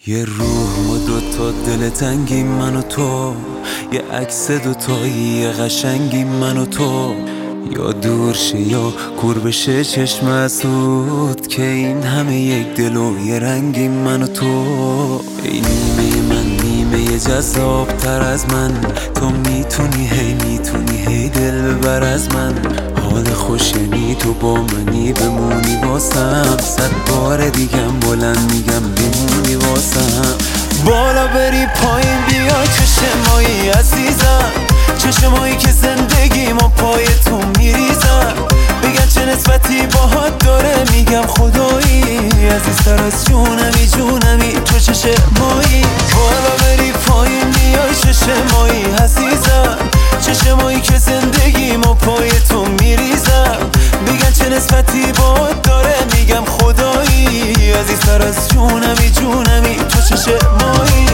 یه روح و دوتا دل تنگی من و تو، یه عکس دوتایی قشنگی من و تو، یا دور شه یا کور بشه چشم اسود که این همه یک دل و یه رنگی من و تو. ای نیمه من نیمه جذاب تر از من، تو میتونی هی دل ببر از من. حال خوشنی تو با منی بمونی واسم، 100 بار دیگم بلند میگم بمونی واسم. بالا بری پایین بیای چشمایی عزیزم، چشمایی که زندگیم و پای تو میریزم. بگن چه نسبتی باهات داره، میگم خدایی عزیزتر از جونمی تو چشمایی. بالا بری پایین بیای چشمایی عزیزم، چشمایی که زندگیم و پای تو میریزم. بگن چه نسبتی باهات داره، میگم خدایی عزیزتر از جونمی تو چشمایی.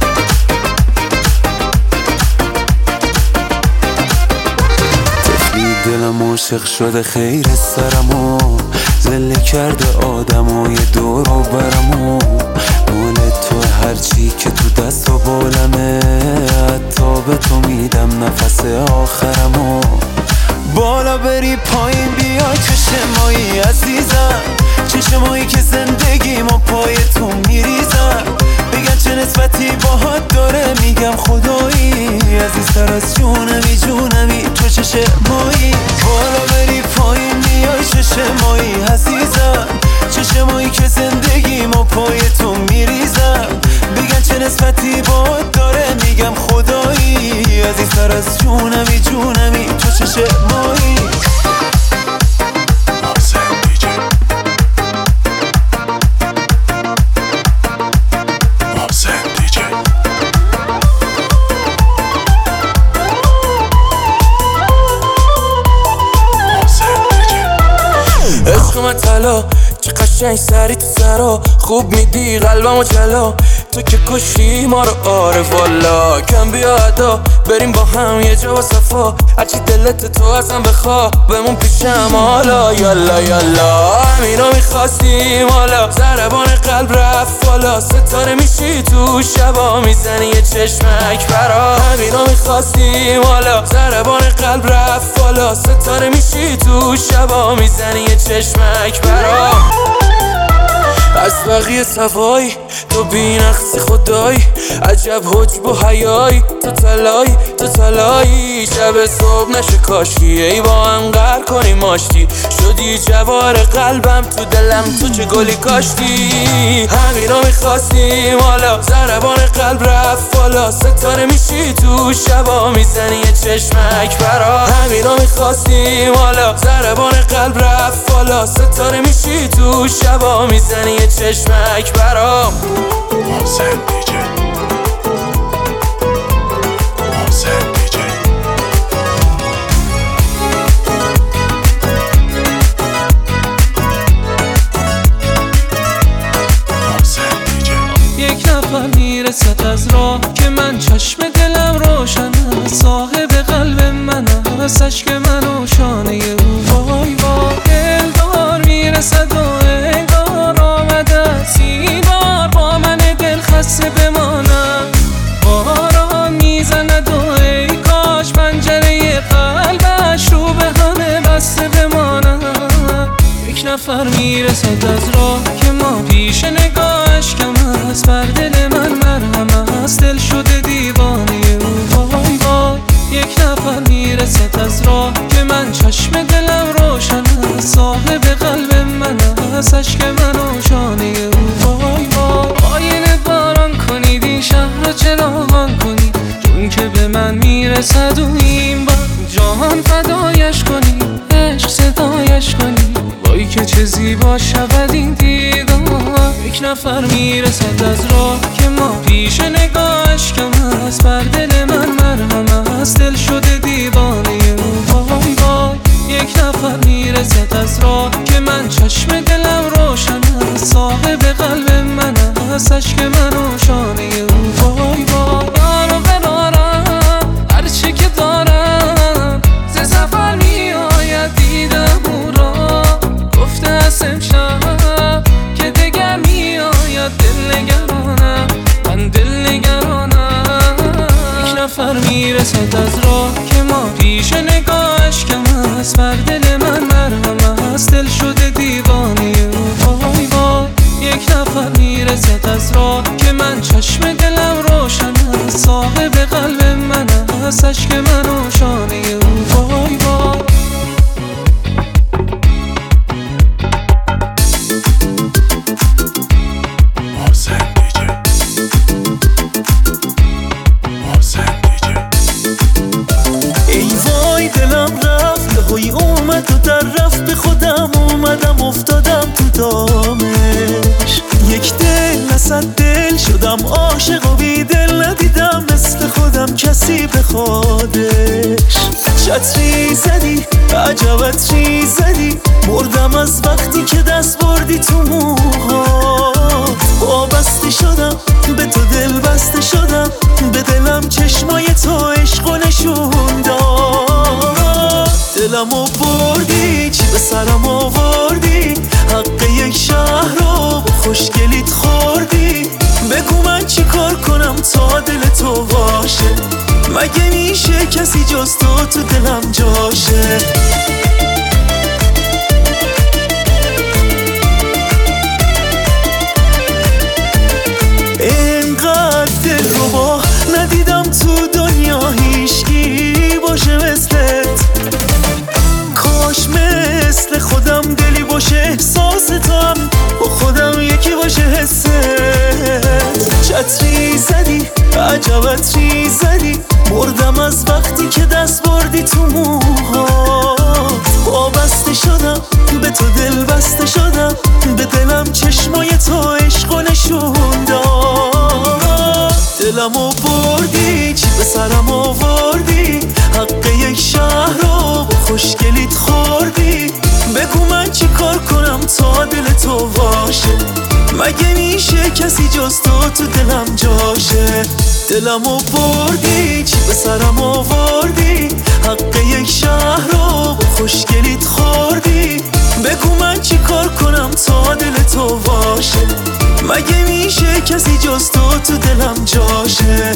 دلم عاشق شده خیر سرمو، زله کرده آدمای دور و برمو. مال تو هرچی که تو دست و بالمه، حتی به تو میدم نفس آخرمو. بالا بری پایین بیای چشمایی عزیزم، چشمایی که زندگیم و پای تو میریزم. بگن چه نسبتی باهات داره، میگم خدایی عزیزتر از جونمی تو چشمایی. بالا بری پایین بیای چشمایی عزیزم، چشمایی که زندگیم و پای تو میریزم. بگن چه نسبتی باهات داره، میگم خدایی عزیزتر از جونمی تو چشمایی. عشق من طلا چه قشنگ سری تو سرا، خوب میدی قلبمو جلا. تو که کشی ما رو آره والا، کم بیا ادا بریم با هم یه جا با صفا. هرچی دلت تو ازم بخوا بمون پیشم حالا. یالا همینو میخواستیم حالا، ضربان قلب رفت بالا. ستاره میشی تو شبا، میزنی یه چشمک برا. همینو میخواستیم حالا، ضربان قلب رفت بالا. ستاره میشی تو شبا، میزنی یه چشمک برا. از بقیه سوای تو بینقصی خدای، عجب حجب و حیایی. تو تلایی شب صبح نشه کاشی، ای با هم قهر کنی ماشتی. شدی جوار قلبم تو دلم، تو چه گلی کاشتی. همینو میخواستیم حالا، ضربان قلب رفت بالا. ستاره میشی تو شبا، میزنی یه چشمک برا. همینو میخواستیم حالا، ضربان قلب رفت بالا. ستاره میشی تو شبا، میزنی یه چشمک برام. یک نفر میرسد از راه که من چشم دلم روشن است. صاحب قلب من است، اشک من و شانه او. وای دلدار میرسد و انگار آمده است. این بار با من دل خسته بمانم. باران میزند و ای کاش پنجره قلبش رو به همه بسته بمانم. یک نفر میرسد از راه که ما پیش نگاهش کم است. بر دل من مرهم است، دل شده دیوانه او. وای یک نفر میرسد از راه که من چشم دلم روشن است. صاحب قلب من است، اشک من و شانه او. وای آینه باران کنید این شهر را چراغان کنید، چون که به من میرسد و این بار جهان فدایش کنید. عشق صدایش کنید، وای که چه زیبا شود این دیدار. یک نفر میرسد از راه که ما پیش نگاهش کم است. بر دل من مرهم است، دل شده دیوانه او. وای یک نفر میرسد از راه که من چشم دلم روشن است. صاحب قلب من است، اشک من و شانه او. وای قرارم هرچی که دارم، ز سفر میآید دیدم او را. گفته است امشب که دگر میآید دل نگرانم. میرسد از راه که ما پیش نگاهش کم است. بر دل من مرهم است، دل شده دیوانه او. وای وای یک نفر میرسد از راه که من چشم دلم روشن است. صاحب قلب من است، عشق من و شانه او. وای وای ای وای دلم رفت یهویی اومد و در رفت، به خودم اومدم افتادم تو دامش. یک دل نصد دل شدم عاشق و بی دل، ندیدم مثل خودم کسی به خودش. چتری زدی عجب عطری زدی، مردم از وقتی که دست بردی تو موهات. وابسته شدم به تو دل بسته شدم، به دلم چشمای تو عشق و نشون داد. دلمو بردی چی به سرم آوردی، حق یک شهر رو با خوشگلیت خوردی. بگو من چی کار کنم تا دل تو باشه، مگه میشه کسی جز تو دلم جاشه. اینقدر دل رو با ندیدم تو دنیا، هیچکی باشه مثلت. کاش مثل خودم دلی باشه احساستم، با خودم یکی باشه حست. چتری زدی عجب عطری زدی، مردم از وقتی که دست بردی تو موهات. وابسته شدم به تو دل بسته شدم، به دلم چشمای تو عشق و نشون داد. دلمو بردی چی به سرم آوردی، حق یک شهر رو با خوشگلیت خوردی. بگو من چی کار کنم تا دل تو باشه، مگه میشه کسی جز تو دلم جاشه. دلمو بردی چی به سرم آوردی، حق یک شهر رو با خوشگلیت خوردی. بگو من چی کار کنم تا دل تو باشه، مگه میشه کسی جز تو دلم جاشه.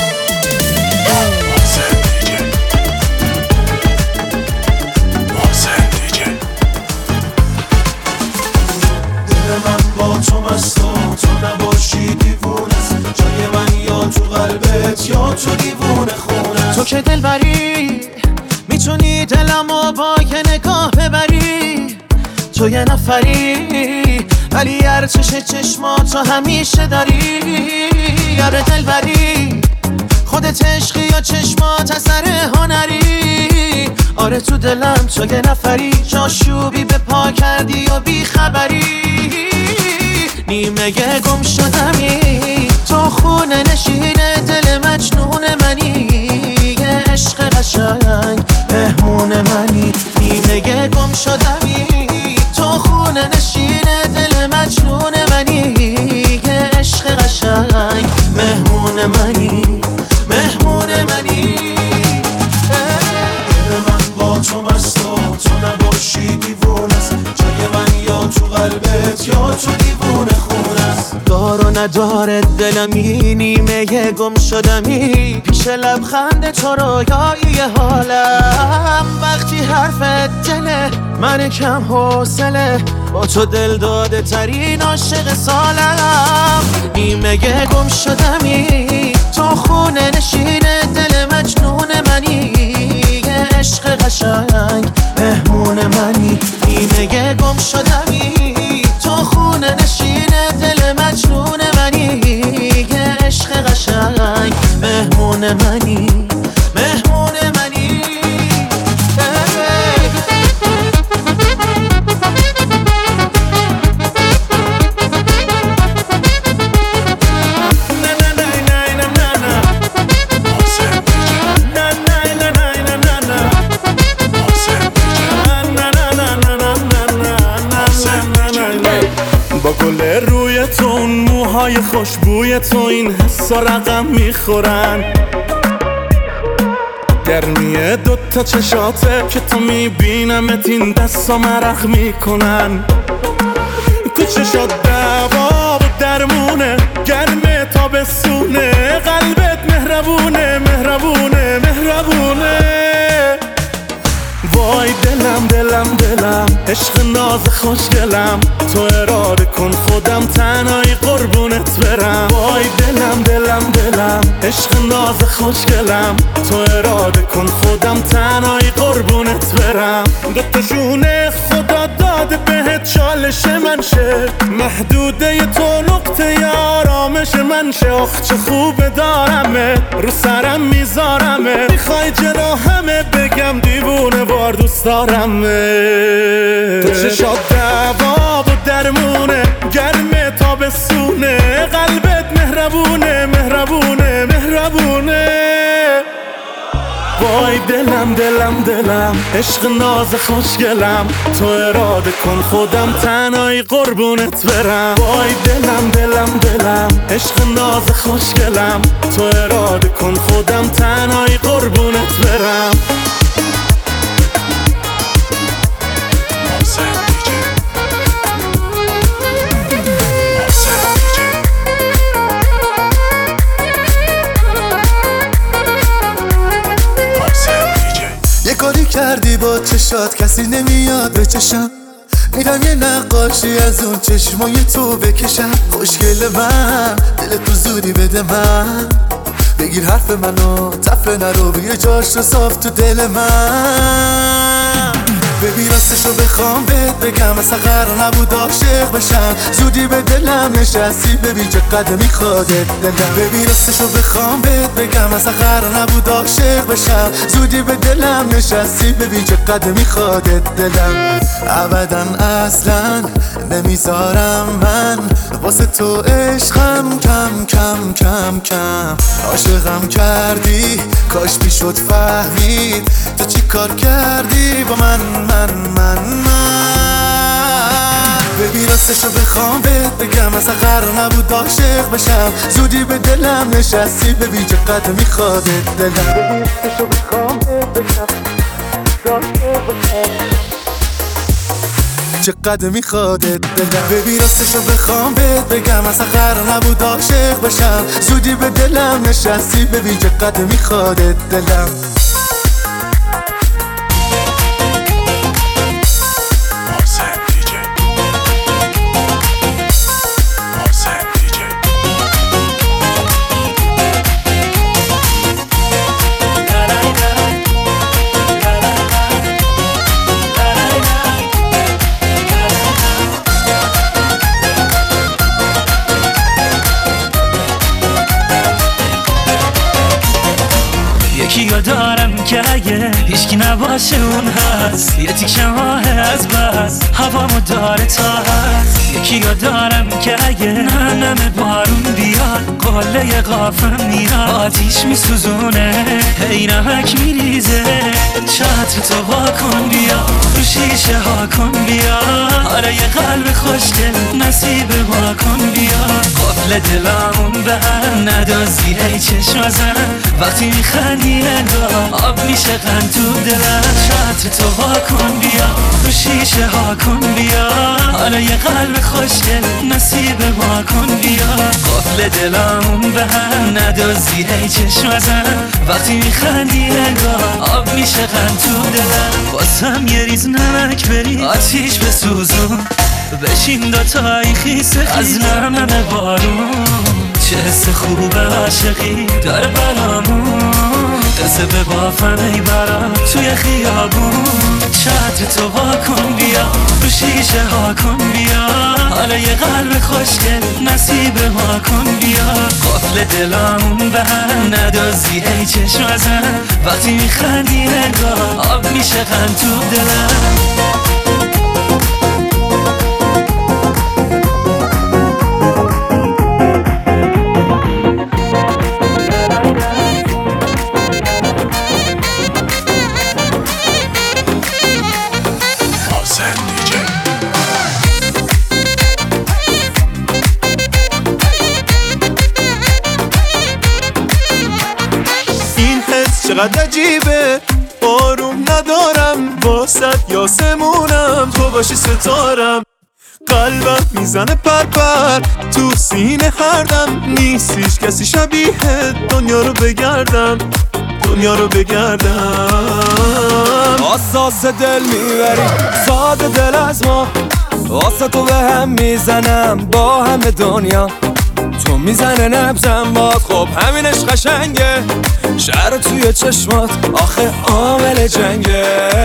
با تو مست و تو نباشی دیوونه است، جای من یا تو قلبت یا تو دیوونه خونه. تو که دل بری میتونی دلمو با یه نگاه ببری. تو یه نفری ولی ارچش چشماتو همیشه داری. یاره دل بری خودت عشقی یا چشمات اثر هنری. آره تو دلم تو یه نفری، جاشوبی به پا کردی و بی خبری. نیمه گم شدمی تو خونه نشین دل مجنون منی. یه عشق قشنگ مهمون منی. نیمه گم شدمی تو خونه نشین دل مجنون منی. یه عشق قشنگ مهمون منی، مهمون منی. من با تو مست و تو نباشی دیوونه است، جای من یا تو قلبت یا تو دیوونه خونه است. دار و نداره دلمی، نیمه گم شدمی پیش لبخند تو رویایی حالم. وقتی حرفت دله من کم حوصله، با تو دل داده ترین عاشق سالم. نیمه گم شدمی تو خونه نشین دل مجنون منی. یه عشق قشنگ مهمون منی. نیمه گم شدمی تو خونه نشین دل مجنون منی. یه عشق قشنگ مهمون منی، مهمون منی. با گل روی تو اون موهای خوشبوی تو این حسا رقم میخورن. گرمی دوتا چشاته که تو میبینمت این دستا مرخ میکنن. تو چشات دوا و درمونه، گرمه تابستونه، قلبت مهربونه مهربونه عشق ناز خوشگلم تو اراده کن خودم تنهایی قربونت برم وای دلم دلم دلم عشق ناز خوشگلم تو اراده کن خودم تنهایی قربونت برم دوتاشونه خدا داده بهت چالش من شه محدوده تو نقطه آرامش من شه آخ چه خوبه دارمه رو سرم میذارمه میخوای جراحمه بگم دیوونه وار دوست دارمه تو چشات دوا و درمونه گرمه تابستونه قلبت مهربونه مهربونه مهربونه وای دلم دلم دلم عشق ناز خوشگلم تو اراده کن خودم تنهایی قربونت برم وای دلم دلم دلم عشق ناز خوشگلم تو اراده کن خودم تنهایی قربونت برم کاری کردی با چشات کسی نمیاد به چشم میرم یه نقاشی از اون چشمای تو بکشم خوشگل من دل تو زودی بده من بگیر حرف منو تفره نرو بگیر جاش رو صاف تو دل من ببین راستشو بخوام بهت بگم اصلا قرار نبود عاشق بشم زودی به دلم نشستی ببین چقدر میخوادت دلم ببین راستشو بخوام بهت بگم اصلا قرار نبود عاشق بشم زودی به دلم نشستی ببین چقدر میخوادت دلم ابدا اصلا نمیذارم من واسه تو عشقم کم کم کم کم عاشقم کردی کاش میشد فهمید تو چی کار کردی با من ببین راستشو بخوام بهت بگم اصلا قرار نبود عاشق بشم زودی به دلم نشستی ببین چقدر میخوادت دلم ببین راستشو بخوام بهت بگم چقدر میخوادت دلم ببین راستشو بخوام بهت بگم اصلا قرار نبود عاشق بشم زودی به دلم نشستی ببین چقدر میخوادت دلم یکی دارم که اگه هیچکی نباشه اون هست یه تیکه ماه از بس هوامو داره تا هست یکی دارم که اگه نمه بارون بیاد قله قافم میاد آتیش میسوزونه هی نمک میریزه چتر تو واکن بیا رو شیشه ها کن بیا آره یه قلب خوشگل نصیب ما کن بیا قفل دلمون به هم ندازی ای چشم زن وقتی میخندی انگار آب میشه قند تو دلم چتر تو واکن بیا رو شیشه ها کن بیا حالا یه قلب خوشگل نصیب ما کن بیا قفل دلمون به هم ندازی ای چشم زن وقتی میخندی انگار آب میشه قند تو دلم واسم یه ریز نمک بری آتیش بسوزون بشین دوتایی خیس از نرمه بارون چه حس خوب عاشقی داره بلامون قصه به بافم ای برام توی خیابون چتر تو واکن بیا رو شیشه ها کن بیا حالا یه قلب خوشگل نصیب ما کن بیا قفل دلمون به هم ندازی ای چشم زن وقتی میخندی انگار آب میشه قند تو دلم چقدر عجیبه آروم ندارم واسط یاسمونم تو باشی ستارم قلبم میزنه پرپر تو سینه هردم نیستیش کسی شبیه دنیا رو بگردم دنیا رو بگردم. اساس دل میبری ساده دل از ما، واسه تو به هم میزنم با همه دنیا. تو میزنه نبزم باد، خب همینش قشنگه. شهر توی چشمات آخه عامل جنگه.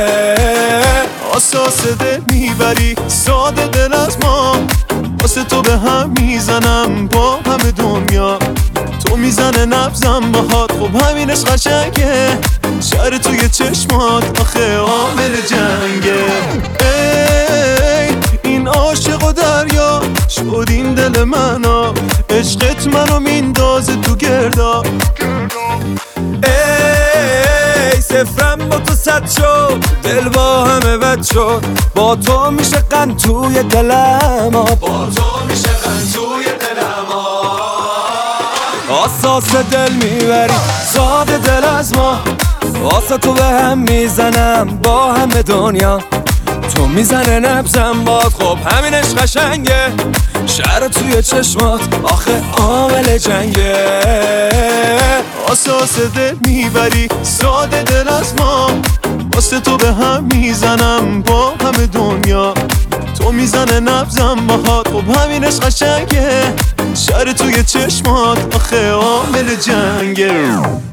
اساس دل میبری ساده دل از ما، واسه تو به هم میزنم با همه دنیا. تو میزنه نبزم باهات، خب همینش قشنگه. شهر توی چشمات آخه عامل جنگه. ای این عاشق و دریا شد این دل منو، عشقت منو میندازه تو گردا. ای صفرم با تو صد شد، دل با همه بد شد. با تو میشه قند توی دلم، با تو میشه قند توی دلم. اساس دل میبری ساده دل از ما، واسه تو به هم میزنم با همه دنیا. تو میزنه نبزم باد، خب همینش قشنگه. شهر توی چشمات آخه عامل جنگه. اساس دل میبری ساده دل از ما، واسه تو به هم میزنم با همه دنیا. تو میزنه نبزم باهات، خب همینش قشنگه. شهر توی چشمات آخه عامل جنگه.